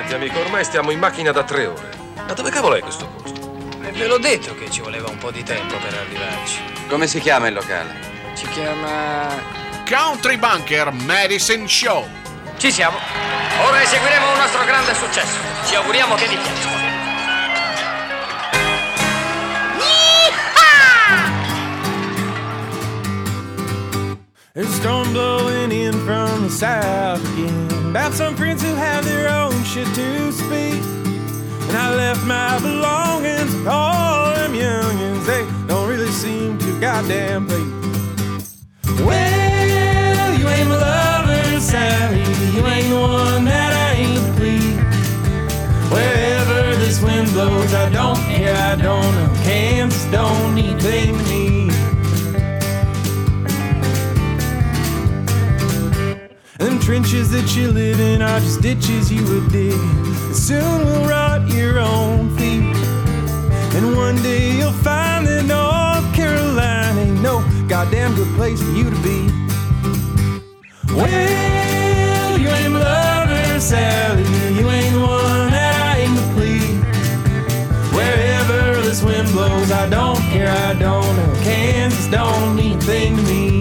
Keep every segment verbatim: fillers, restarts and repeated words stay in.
Senti amico, ormai stiamo in macchina da tre ore. Ma dove cavolo è questo posto? E ve l'ho detto che ci voleva un po' di tempo per arrivarci. Come si chiama il locale? Si chiama... Country Bunker Medicine Show. Ci siamo. Ora eseguiremo un nostro grande successo. Ci auguriamo che vi piaccia. There's a storm blowing in from the south again, about some friends who have their own shit to speak. And I left my belongings with all them youngins. They don't really seem too goddamn pleased. Well, you ain't my lover, Sally. You ain't the one that I ain't pleased. Wherever this wind blows, I don't care, I don't know. Kansas don't need thing to me. Them trenches that you live in are just ditches you would dig. And soon will rot your own feet. And one day you'll find that North Carolina ain't no goddamn good place for you to be. Well, you ain't my lover, Sally. You ain't the one that I aim to please. Wherever this wind blows, I don't care, I don't know. Kansas don't mean a thing to me.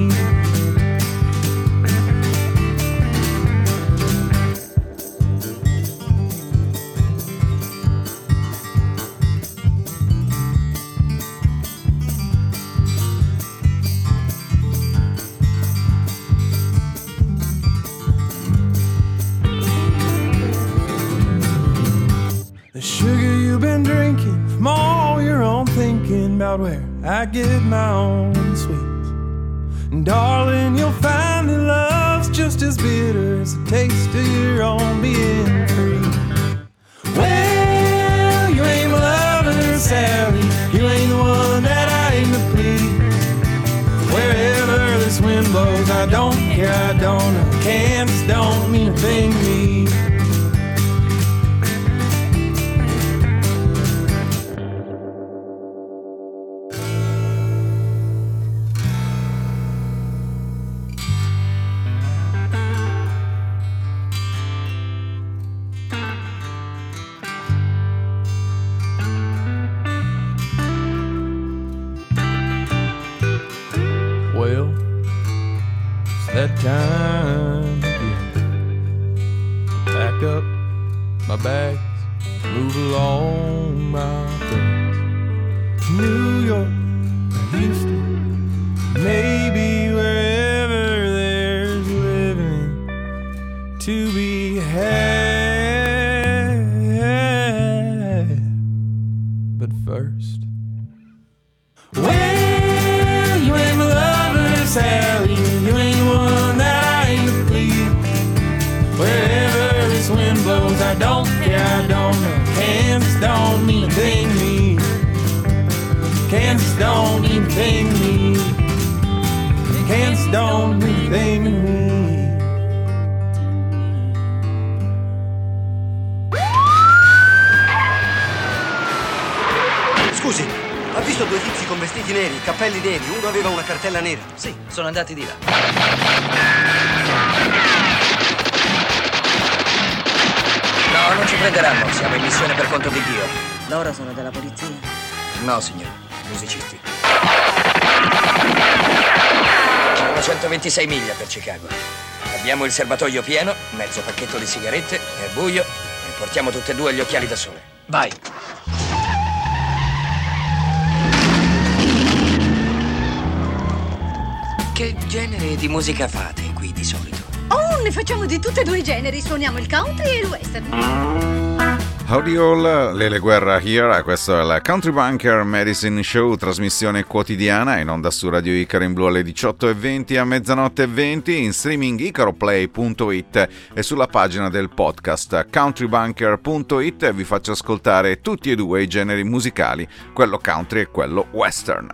About where I get my own sweets. And darling, you'll find that love's just as bitter as the taste of your own being free. Well, you ain't my lover, Sally. You ain't the one that I aim to please. Wherever this wind blows, I don't care, I don't know. Kansas don't mean a thing to me. That time again. Pack up my bags, move along my friends. New York, Houston, maybe wherever there's living to be had. But first, well, you ain't my lover, Sally. You ain't the one that I aim to please. Wherever this wind blows, I don't care, I don't know. Kansas don't mean a thing to me. Kansas don't mean a thing to me. Kansas don't mean a thing to me. Scusi, ha visto due tizi con vestiti neri, cappelli neri? Uno aveva una cartella nera. Sì, sono andati di là. No, non ci prenderanno, siamo in missione per conto di Dio. Loro sono della polizia? No, signore, musicisti. Sono centoventisei miglia per Chicago. Abbiamo il serbatoio pieno, mezzo pacchetto di sigarette, è buio e portiamo tutte e due gli occhiali da sole. Vai! Che genere di musica fate qui di solito? Oh, ne facciamo di tutti e due i generi. Suoniamo il country e il western. Howdy all, Lele Guerra here, questo è il Country Bunker Medicine Show, trasmissione quotidiana in onda su Radio Icaro in blu alle diciotto e venti a mezzanotte e venti, in streaming icaroplay punto it e sulla pagina del podcast countrybunker punto it. Vi faccio ascoltare tutti e due i generi musicali, quello country e quello western.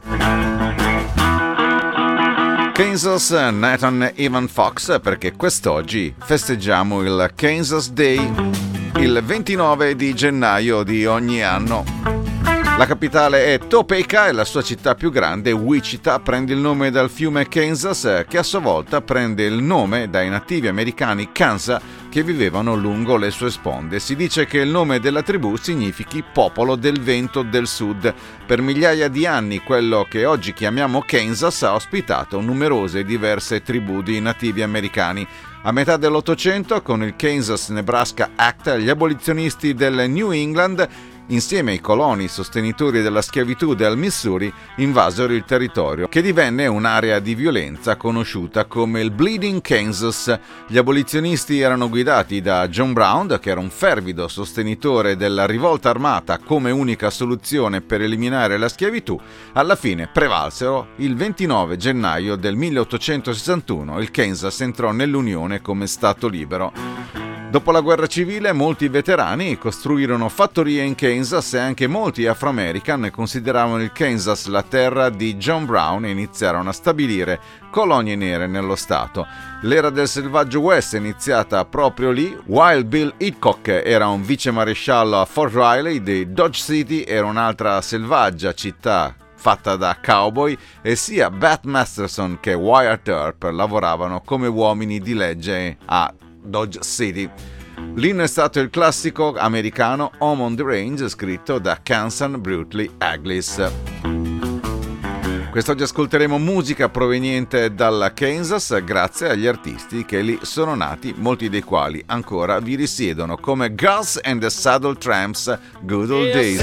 Kansas, Nathan Evan Fox, perché quest'oggi festeggiamo il Kansas Day, il ventinove di gennaio di ogni anno. La capitale è Topeka e la sua città più grande, Wichita, prende il nome dal fiume Kansas, che a sua volta prende il nome dai nativi americani Kansa che vivevano lungo le sue sponde. Si dice che il nome della tribù significhi popolo del vento del sud. Per migliaia di anni quello che oggi chiamiamo Kansas ha ospitato numerose e diverse tribù di nativi americani. A metà dell'Ottocento, con il Kansas-Nebraska Act, gli abolizionisti del New England, insieme ai coloni sostenitori della schiavitù del Missouri, invasero il territorio, che divenne un'area di violenza conosciuta come il Bleeding Kansas. Gli abolizionisti erano guidati da John Brown, che era un fervido sostenitore della rivolta armata come unica soluzione per eliminare la schiavitù. Alla fine prevalsero. Il ventinove gennaio del milleottocentosessantuno il Kansas entrò nell'Unione come Stato libero. Dopo la guerra civile, molti veterani costruirono fattorie in Kansas e anche molti Afro-American consideravano il Kansas la terra di John Brown e iniziarono a stabilire colonie nere nello stato. L'era del selvaggio West è iniziata proprio lì. Wild Bill Hickok era un vicemaresciallo a Fort Riley, di Dodge City era un'altra selvaggia città fatta da cowboy, e sia Bat Masterson che Wyatt Earp lavoravano come uomini di legge a Dodge City. L'inno è stato il classico americano Home on the Range, scritto da Kansan Brutely Aglis. Quest'oggi ascolteremo musica proveniente dalla Kansas grazie agli artisti che lì sono nati, molti dei quali ancora vi risiedono, come Gus and the Saddle Tramps, Good Old Days.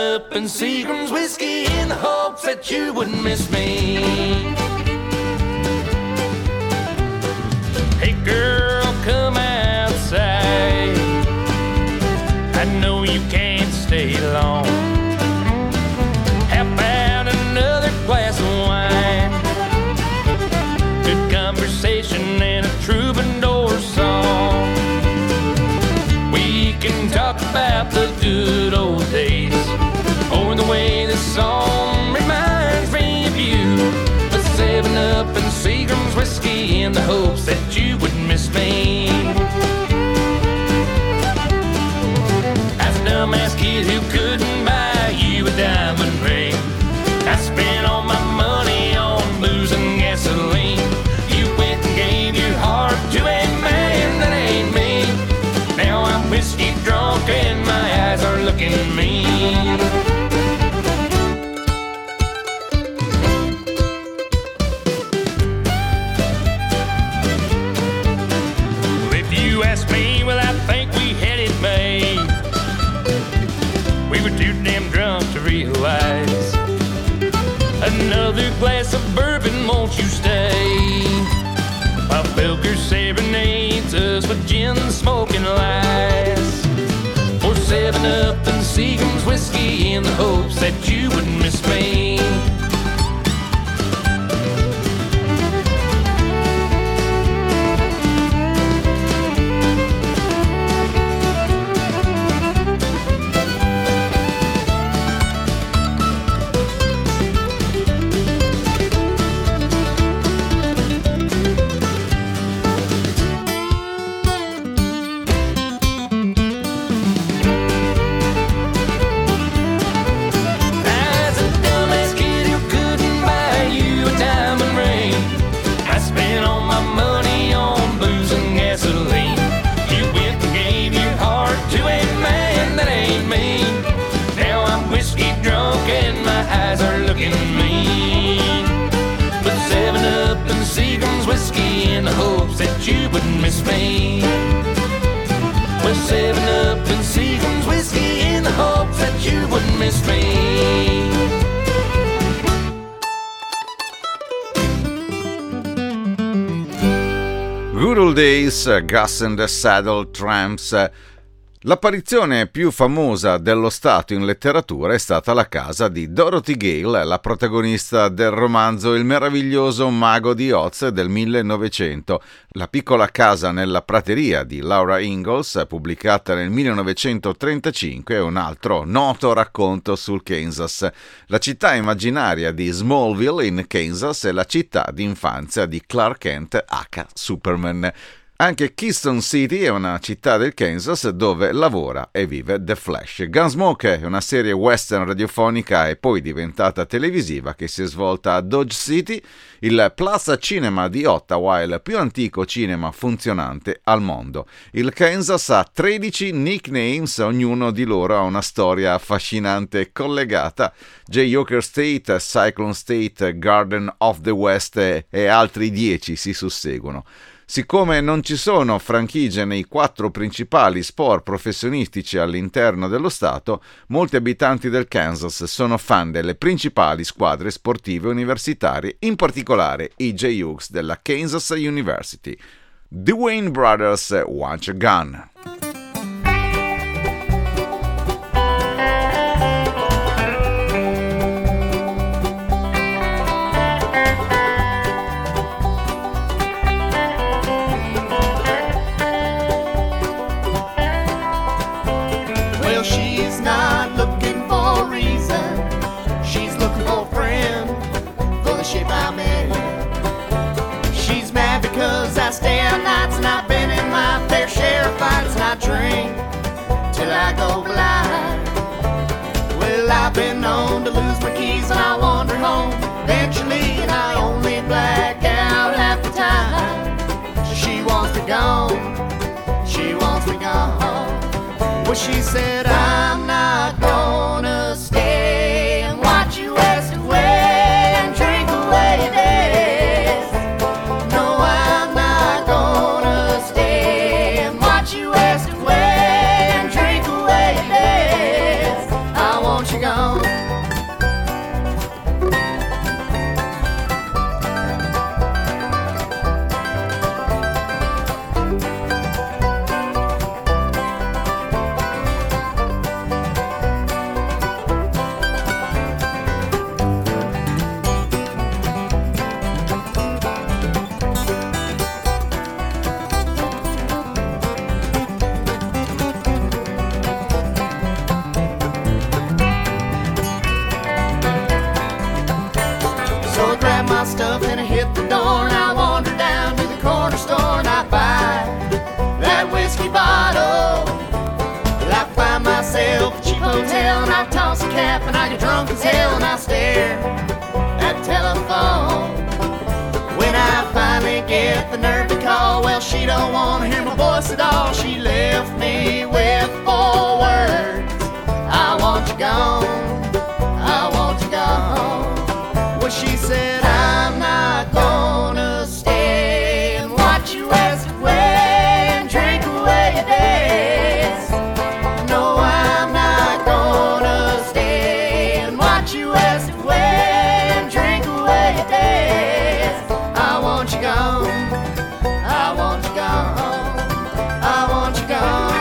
Hey girl, come outside. I know you can't stay long. How about another glass of wine? Good conversation and a troubadour song. We can talk about the good old days, or the way the song reminds me of you. A seven up and Seagram's whiskey in the hopes that you would miss me. As a dumbass kid who couldn't buy you a diamond ring, I spent all my money on booze and gasoline. You went and gave your heart to a man that ain't me. Now I'm whiskey drunk and my eyes are looking mean. Ask me, well, I think we had it made. We were too damn drunk to realize. Another glass of bourbon, won't you stay? While Belker serenades us with gin smoking lies. Or seven up and Seagram's whiskey in the hopes that you wouldn't miss me. You wouldn't miss me. With seven up and Seagram's whiskey in the hopes that you wouldn't miss me. Good Old Days, Gus and the Saddle Tramps. L'apparizione più famosa dello Stato in letteratura è stata la casa di Dorothy Gale, la protagonista del romanzo Il meraviglioso mago di Oz del millenovecento. La piccola casa nella prateria di Laura Ingalls, pubblicata nel millenovecentotrentacinque, è un altro noto racconto sul Kansas. La città immaginaria di Smallville in Kansas è la città d'infanzia di Clark Kent H. Superman. Anche Keystone City è una città del Kansas dove lavora e vive The Flash. Gunsmoke è una serie western radiofonica e poi diventata televisiva che si è svolta a Dodge City. Il Plaza Cinema di Ottawa è il più antico cinema funzionante al mondo. Il Kansas ha tredici nicknames, ognuno di loro ha una storia affascinante e collegata. Jayhawker State, Cyclone State, Garden of the West e altri dieci si susseguono. Siccome non ci sono franchigie nei quattro principali sport professionistici all'interno dello Stato, molti abitanti del Kansas sono fan delle principali squadre sportive universitarie, in particolare i Jayhawks della Kansas University. The Wayne Brothers, Want a Gun. Drink till I go blind. Well, I've been known to lose my keys and I wander home eventually, and I only black out half the time. So she wants me gone, she wants me gone. Well, she said I'm not gonna stay and watch you waste away and drink away your days. No, I'm not gonna stay and watch you waste away and drink away your days. I want you gone. Stuff and I hit the door and I wander down to the corner store and I buy that whiskey bottle. Well, I find myself a cheap hotel and I toss a cap and I get drunk as hell and I stare at the telephone. When I finally get the nerve to call, well, she don't want to hear my voice at all. She left me with four words: I want you gone, I want you gone. Well, she said I'm not gonna stay and watch you waste away and drink away your days. No, I'm not gonna stay and watch you waste away and drink away your days. I want you gone, I want you gone, I want you gone,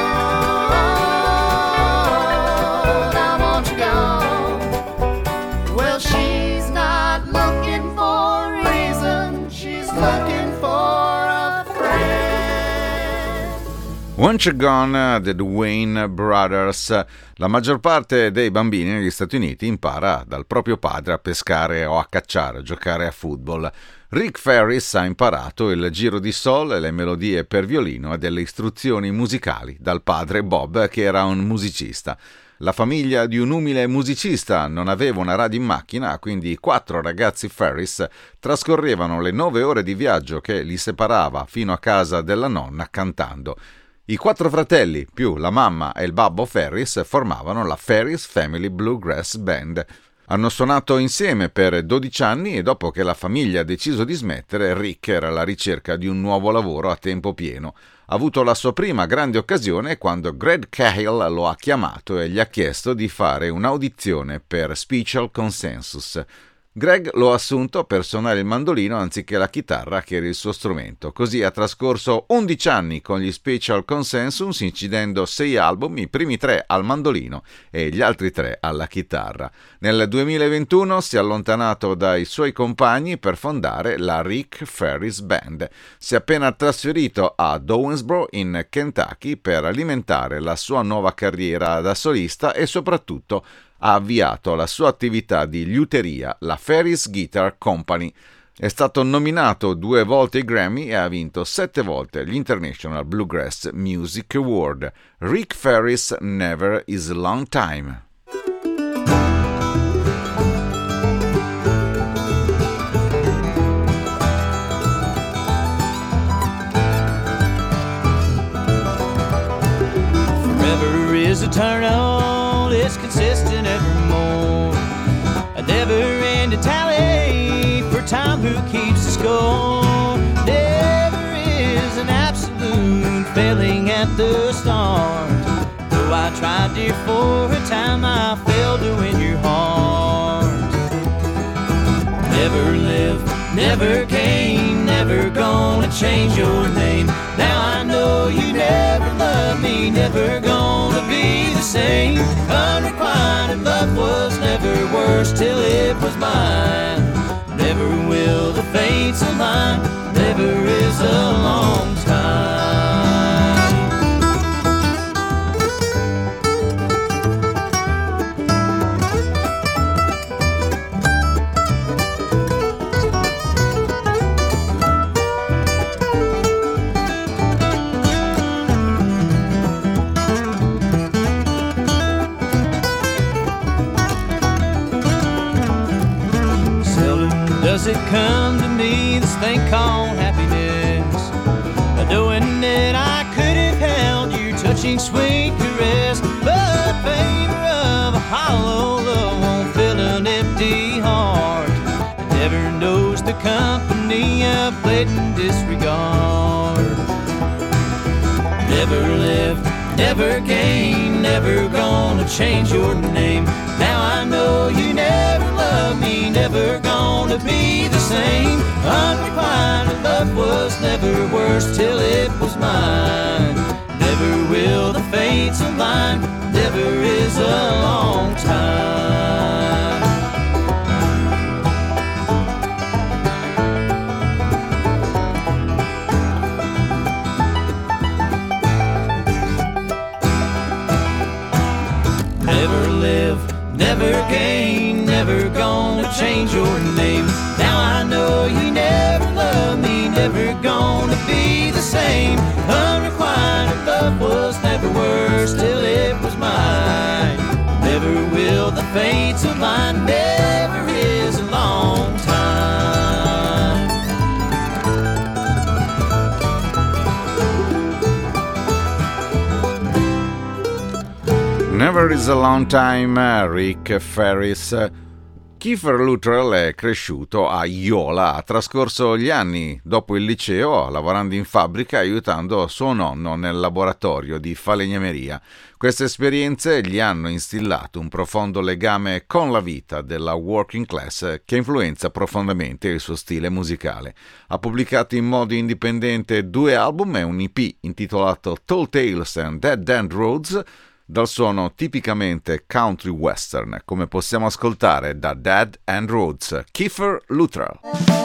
I want you gone. Well, she's not looking for a reason, she's looking for a friend. Want You Gone, The Wayne Brothers. La maggior parte dei bambini negli Stati Uniti impara dal proprio padre a pescare o a cacciare, a giocare a football. Rick Ferris ha imparato il giro di sol e le melodie per violino e delle istruzioni musicali dal padre Bob, che era un musicista. La famiglia di un umile musicista non aveva una radio in macchina, quindi i quattro ragazzi Ferris trascorrevano le nove ore di viaggio che li separava fino a casa della nonna cantando. I quattro fratelli, più la mamma e il babbo Ferris, formavano la Ferris Family Bluegrass Band. Hanno suonato insieme per dodici anni e dopo che la famiglia ha deciso di smettere, Rick era alla ricerca di un nuovo lavoro a tempo pieno. Ha avuto la sua prima grande occasione quando Greg Cahill lo ha chiamato e gli ha chiesto di fare un'audizione per Special Consensus. Greg lo ha assunto per suonare il mandolino anziché la chitarra, che era il suo strumento. Così ha trascorso undici anni con gli Special Consensus, incidendo sei album, i primi tre al mandolino e gli altri tre alla chitarra. Nel duemilaventuno si è allontanato dai suoi compagni per fondare la Rick Ferris Band. Si è appena trasferito a Owensboro in Kentucky per alimentare la sua nuova carriera da solista e soprattutto ha avviato la sua attività di liuteria, la Ferris Guitar Company. È stato nominato due volte ai Grammy e ha vinto sette volte gli International Bluegrass Music Award. Rick Ferris, Never Is a Long Time. Forever is a turn on, it's consistent evermore. A never-ending tally for time who keeps the score. Never is an absolute failing at the start. Though I tried, dear, for a time I failed to win your heart. Never live, never gain, never gonna change your name. Now I know you never loved me, never gonna be the same. Unrequited love was never worse till it was mine. Never will the fates align, never is a long time. Does it come to me, this thing called happiness? Knowing that I could have held your touching sweet caress, but favor of a hollow love won't fill an empty heart. It never knows the company of blatant disregard. Never lived, never gained, never gonna change your name. Now I know you never loved me, never gonna be the same. Unrequited love was never worse till it was mine. Never will the fates align, never is a long time. Never live, never gain, never gonna change your name. Now I know you never loved me, never gonna be the same. Unrequited love was never worse till it was mine. Never will the fates align, never is a long time. Never is a long time, Rick Ferris. Kiefer Luttrell è cresciuto a Iola, ha trascorso gli anni dopo il liceo lavorando in fabbrica aiutando suo nonno nel laboratorio di falegnameria. Queste esperienze gli hanno instillato un profondo legame con la vita della working class che influenza profondamente il suo stile musicale. Ha pubblicato in modo indipendente due album e un E P intitolato Tall Tales and Dead End Roads, dal suono tipicamente country western, come possiamo ascoltare da Dead End Roads, Kiefer Luttrell.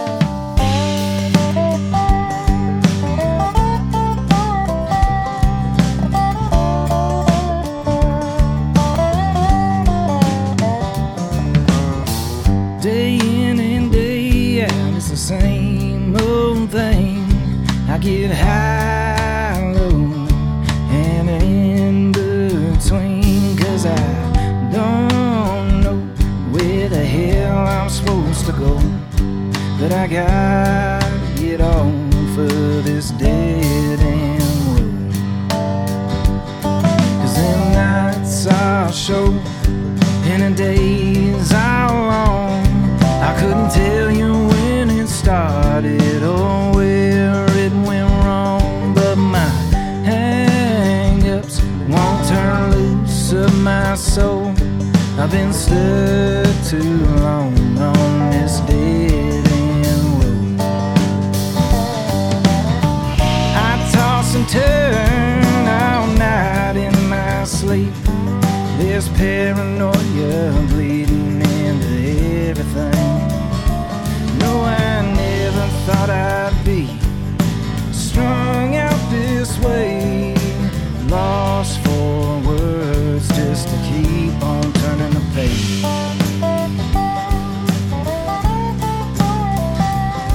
Day in and day out, it's the same old thing. I get high, low, and in between, 'cause I don't know where the hell I'm supposed to go, but I gotta get off of this dead end road. 'Cause the nights are short and the days are long. I couldn't tell you when it started or where it went wrong, but my hang-ups won't turn loose of my soul. I've been stuck too long on this dead end road. I toss and turn all night in my sleep. There's paranoia bleeding into everything. No, I never thought I'd be strung out this way, lost for words just to keep on turning the page.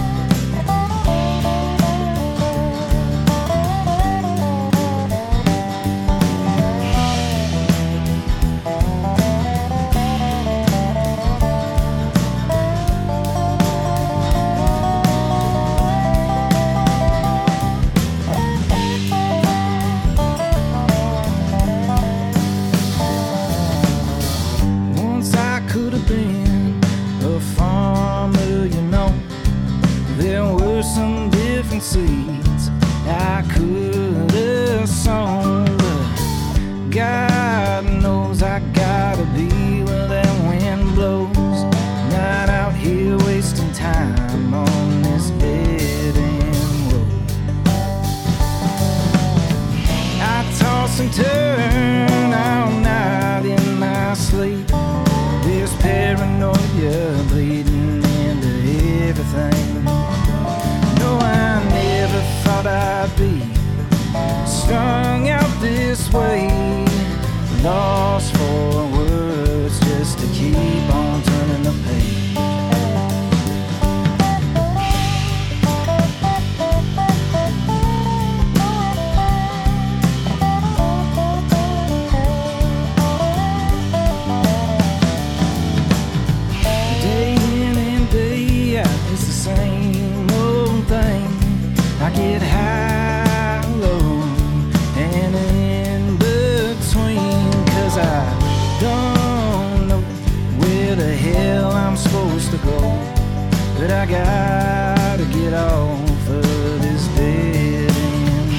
God knows I gotta be where that wind blows. Not out here wasting time on this dead end road. I toss and turn all night in my sleep. This paranoia bleeding into everything. No, I never thought I'd be strung out this way, lost for words just to keep on turning the page. Day in and day out, it's the same old thing. I get high, low, and in between, 'cause I don't know where the hell I'm supposed to go, but I gotta get off of this dead end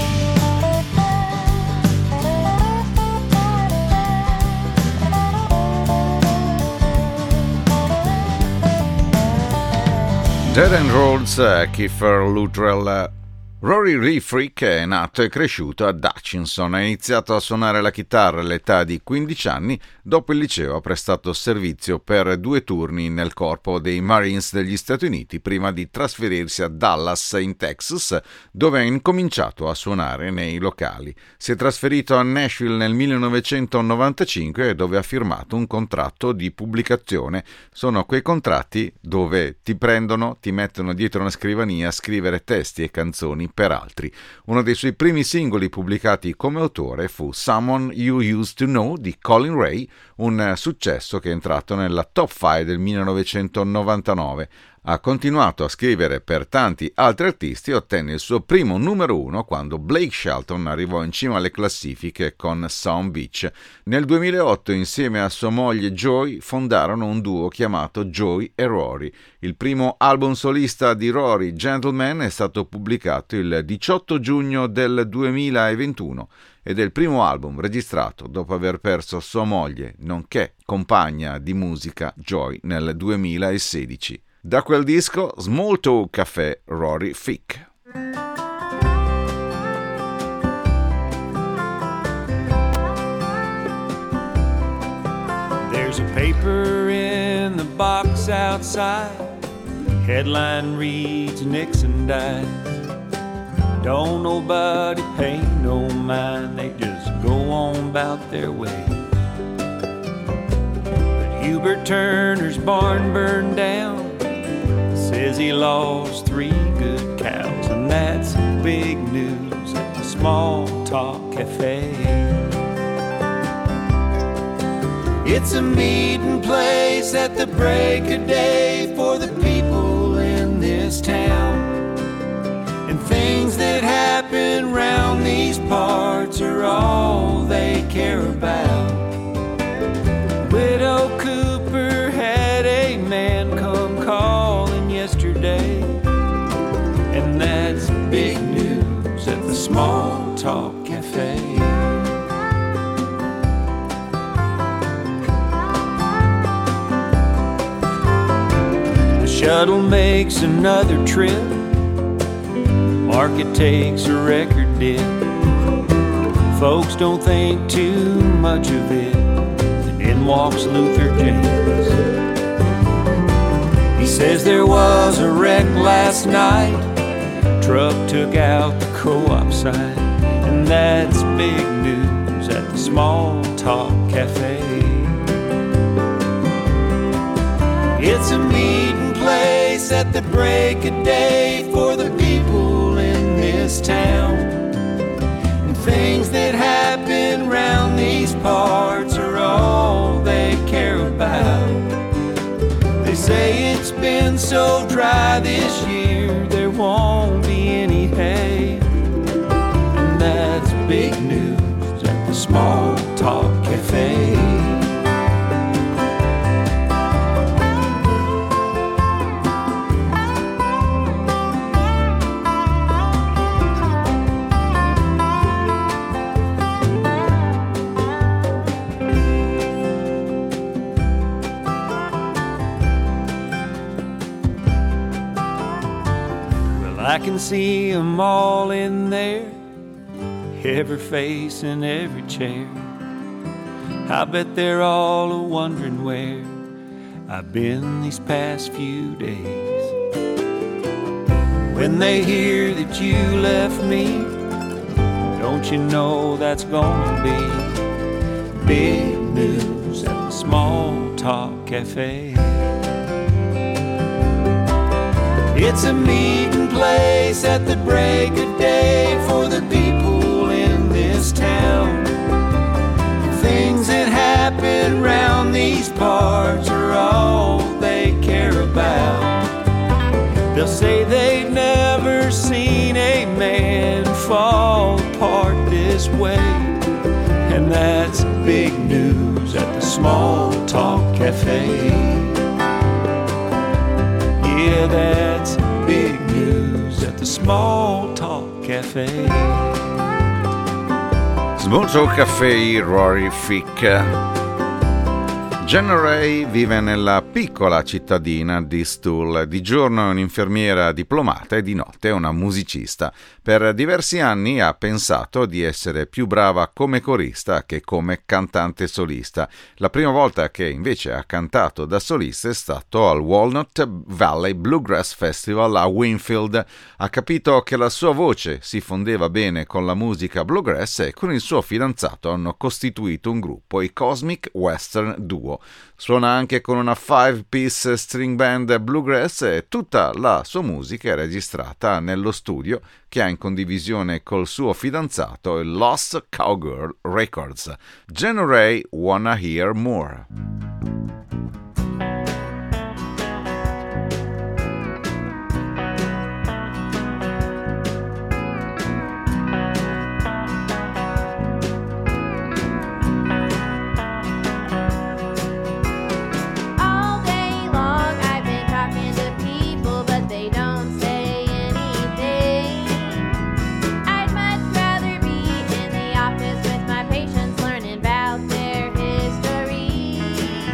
Dead End Roads, Kiefer Luttrell. Rory Lee Frick è nato e cresciuto ad Hutchinson. Ha iniziato a suonare la chitarra all'età di quindici anni. Dopo il liceo ha prestato servizio per due turni nel corpo dei Marines degli Stati Uniti prima di trasferirsi a Dallas in Texas, dove ha incominciato a suonare nei locali. Si è trasferito a Nashville nel millenovecentonovantacinque, dove ha firmato un contratto di pubblicazione. Sono quei contratti dove ti prendono, ti mettono dietro una scrivania a scrivere testi e canzoni per altri. Uno dei suoi primi singoli pubblicati come autore fu Someone You Used to Know di Colin Ray, un successo che è entrato nella top cinque del millenovecentonovantanove. Ha continuato a scrivere per tanti altri artisti e ottenne il suo primo numero uno quando Blake Shelton arrivò in cima alle classifiche con Sound Beach. Nel duemilaotto, insieme a sua moglie Joy, fondarono un duo chiamato Joy e Rory. Il primo album solista di Rory, Gentleman, è stato pubblicato il diciotto giugno del duemilaventuno ed è il primo album registrato dopo aver perso sua moglie, nonché compagna di musica Joy, nel duemilasedici. Da quel disco, Small Talk Café, Rory Frick. There's a paper in the box outside. Headline reads Nixon died. Don't nobody pay no mind, they just go on about their way. But Hubert Turner's barn burned down. Says he lost three good cows, and that's big news at the Small Talk Cafe. It's a meeting place at the break of day for the people in this town. And things that happen round these parts are all they care about. Widow Cooper had a man come calling yesterday, and that's big news at the Small Talk Cafe. The shuttle makes another trip. Market takes a record dip. Folks don't think too much of it. And in walks Luther James. He says there was a wreck last night. Truck took out the co-op sign. And that's big news at the Small Talk Cafe. It's a meeting place at the break of day for the people in this town. And things that happen round these parts are all they care about. They say it's been so dry this year there won't be any hay. And that's big news at the Small Talk Cafe. I can see 'em all in there, every face in every chair. I bet they're all a-wondering where I've been these past few days. When they hear that you left me, don't you know that's gonna be big news at the Small Talk Cafe. It's a meeting place at the break of day for the people in this town. Things that happen round these parts are all they care about. They'll say they've never seen a man fall apart this way, and that's big news at the Small Talk Cafe. Yeah, that's big news at the Small Talk Cafe. Small Talk Cafe, Rory Fick. Jenna Ray vive nella piccola cittadina di Stool. Di giorno è un'infermiera diplomata e di notte è una musicista. Per diversi anni ha pensato di essere più brava come corista che come cantante solista. La prima volta che invece ha cantato da solista è stato al Walnut Valley Bluegrass Festival a Winfield. Ha capito che la sua voce si fondeva bene con la musica bluegrass e con il suo fidanzato hanno costituito un gruppo, i Cosmic Western Duo. Suona anche con una five-piece string band bluegrass e tutta la sua musica è registrata nello studio che ha in condivisione col suo fidanzato il Lost Cowgirl Records. Jenna Ray, Wanna Hear More. Office with my patients learning about their history.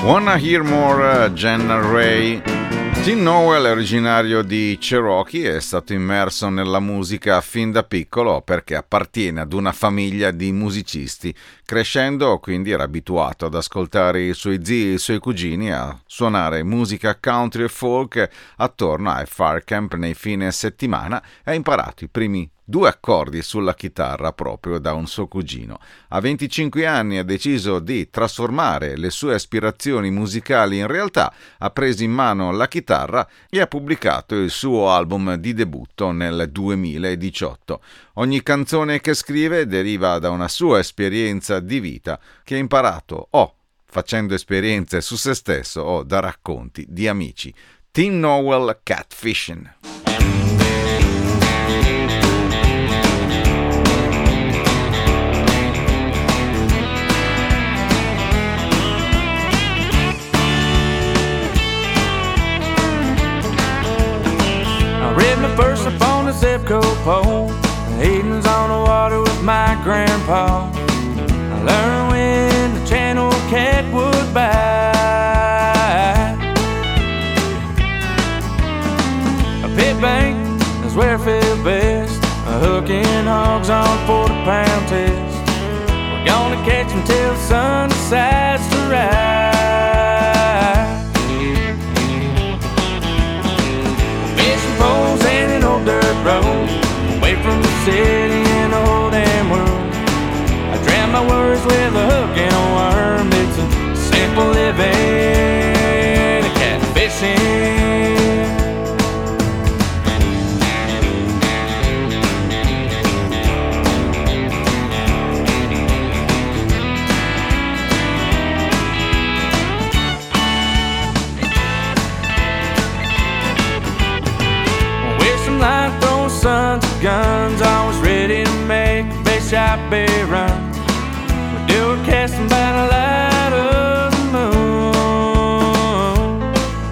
Wanna Hear More, Jen Ray. Tim Nowell è originario di Cherokee e è stato immerso nella musica fin da piccolo perché appartiene ad una famiglia di musicisti. Crescendo, quindi, era abituato ad ascoltare i suoi zii e i suoi cugini a suonare musica country e folk attorno ai fire camp nei fine settimana e ha imparato i primi due accordi sulla chitarra proprio da un suo cugino. A venticinque anni ha deciso di trasformare le sue aspirazioni musicali in realtà, ha preso in mano la chitarra e ha pubblicato il suo album di debutto nel duemiladiciotto. Ogni canzone che scrive deriva da una sua esperienza di vita che ha imparato o facendo esperienze su se stesso o da racconti di amici. Tim Nowell, Catfishing. Read my first up on the Zipco pole. Evenings on the water with my grandpa. I learned when the channel cat would bite. A pit bank is where I feel best. A hooking hogs on forty pound test. We're gonna catch 'em till the sun decides to rise. Poles and an old dirt road, away from the city and the whole damn world. I drown my worries with a hook and a worm. It's a simple living, a catfishing. Line throwing sons of guns, always ready to make a base shot bay run. We do a casting by the light of the moon.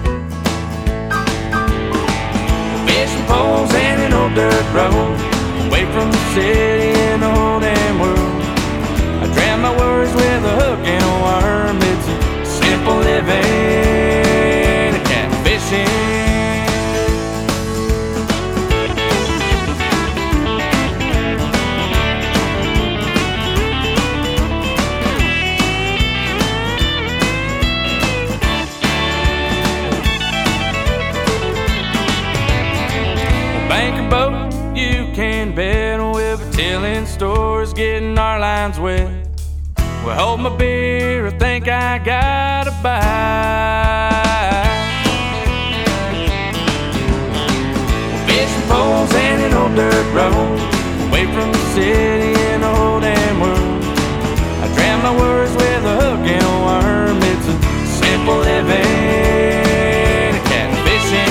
Fishing poles and an old dirt road, away from the city and the whole damn world. I drown my worries with a hook and a worm. It's a simple living, a catfishing. Boat you can bet with a tilling stores getting our lines wet. Well, hold my beer, I think I gotta buy. Fishing poles and an old dirt road, away from the city and the whole damn world. I drown my worries with a hook and a worm. It's a simple living, a catfishing.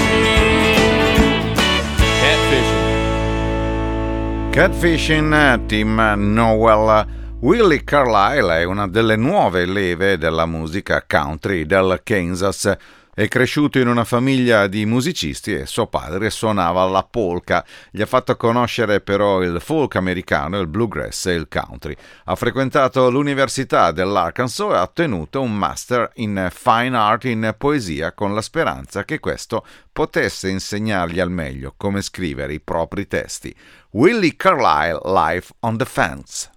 Catfishing, Tim Nowell. Willie Carlisle è una delle nuove leve della musica country del Kansas. È cresciuto in una famiglia di musicisti e suo padre suonava la polka. Gli ha fatto conoscere però il folk americano, il bluegrass e il country. Ha frequentato l'Università dell'Arkansas e ha ottenuto un master in fine art in poesia con la speranza che questo potesse insegnargli al meglio come scrivere i propri testi. Willie Carlisle, Live on the Fence.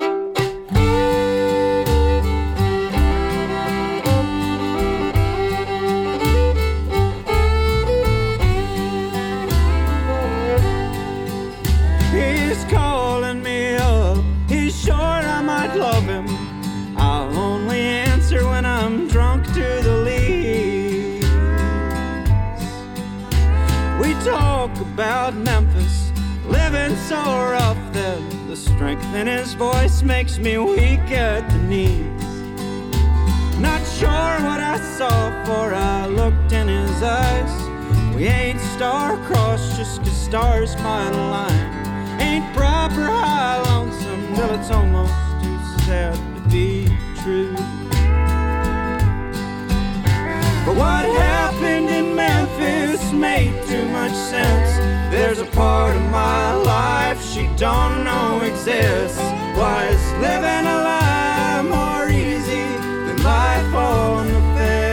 He's calling me up, he's short, I might love him. I'll only answer when I'm drunk to the leaves. We talk about Memphis, living so rough that the strength in his voice makes me weak at the knees. Not sure what I saw, for I looked in his eyes. We ain't star-crossed just 'cause stars might align. Ain't proper high lonesome till it's almost too sad to be true. But what happened in Memphis made too much sense. There's a part of my life she don't know exists. Why is living a lie more easy than life on the fence?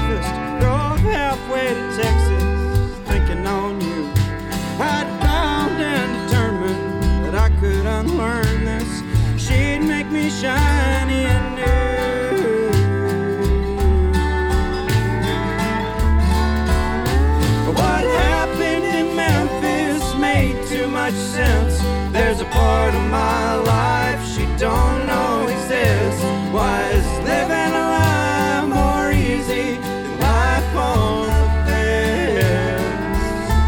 Memphis, drove halfway to Texas, thinking on you. I'd bound and determined that I could unlearn this. She'd make me shiny and new. What happened in Memphis made too much sense. There's a part of my life she don't know exists. Why is living a life more easy than life on the fence?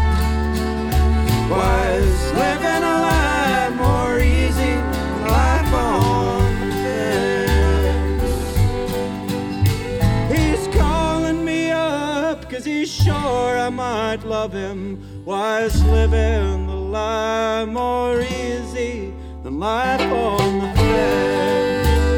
Why is living a life more easy than life on the fence? He's calling me up 'cause he's sure I might love him. Why is living the life more easy than life on the fence?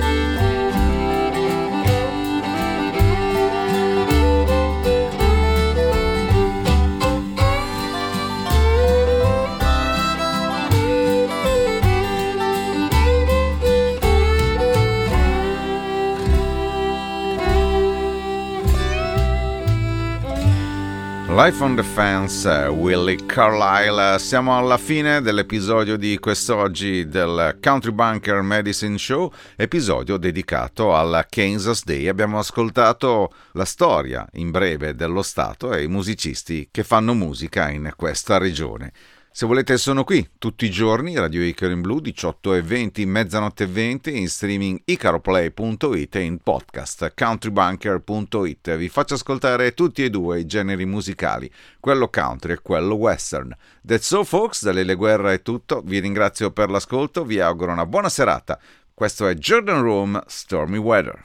Life on the Fence, Willie Carlisle. Siamo alla fine dell'episodio di quest'oggi del Country Bunker Medicine Show, episodio dedicato al Kansas Day. Abbiamo ascoltato la storia in breve dello Stato e i musicisti che fanno musica in questa regione. Se volete sono qui tutti i giorni, Radio Icaro in Blu, diciotto e venti, mezzanotte e venti, in streaming icaroplay punto it e in podcast countrybunker punto it. Vi faccio ascoltare tutti e due i generi musicali, quello country e quello western. That's so folks, da Lele Guerra è tutto, vi ringrazio per l'ascolto, vi auguro una buona serata. Questo è Jordan Rome, Stormy Weather.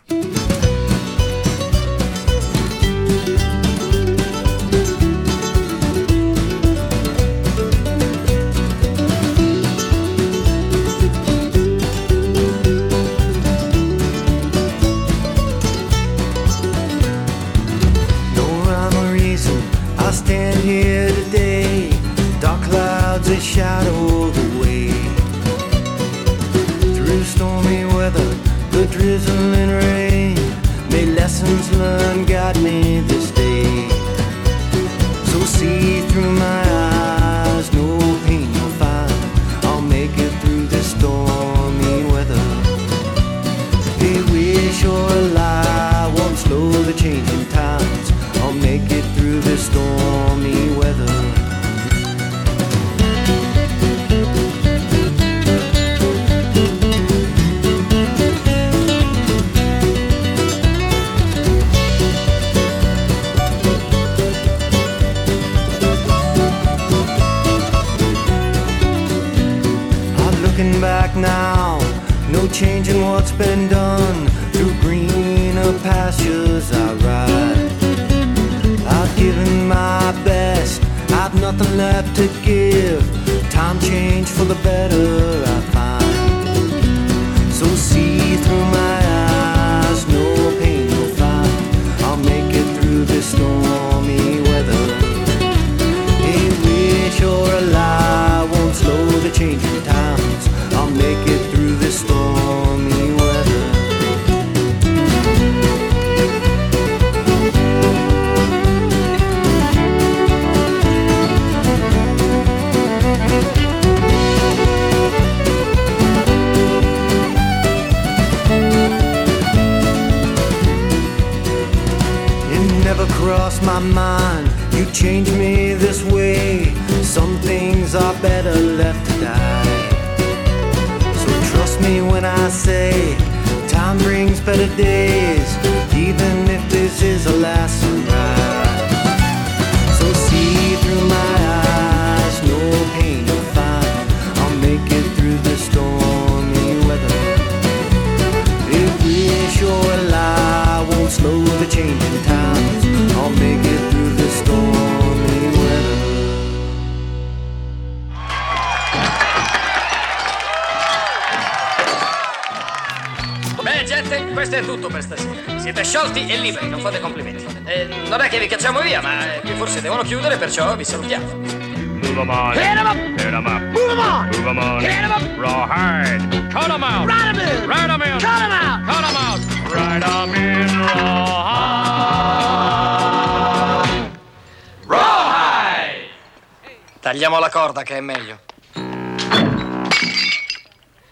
I stand here today, dark clouds that shadow the way. Through stormy weather, the drizzling rain, may lessons learned guide me this day. So see through my eyes, no pain you'll find, I'll make it through this stormy weather. They wish or a lie won't slow the changing times, I'll make it through this stormy weather. I'm looking back now, no changing what's been done. Through greener pastures I ride. I've given my best, I've nothing left to give. Time change for the better I find. So see through my eyes, no pain you'll find, I'll make it through this stormy weather. A wish or a lie won't slow the changing times, I'll make it through this stormy weather. Cross my mind, you changed me this way. Some things are better left to die. So trust me when I say time brings better days, even if this is a last ride. So see through my eyes, no pain you'll find, I'll make it through the stormy weather. If wish or a lie won't slow the changing times, I'll make it through the stormy weather. Beh, gente, questo è tutto per stasera. Siete sciolti e liberi, non fate complimenti. Eh, non è che vi cacciamo via, ma eh, qui forse devono chiudere, perciò vi salutiamo. Move 'em on. Hit 'em up. Hit 'em up. Move 'em on. Move 'em on. Hit 'em up. Raw hard. Cut 'em out. Ride 'em in. Ride 'em in. Cut 'em out. Cut 'em out. Ride 'em in raw hard. Tagliamo la corda che è meglio.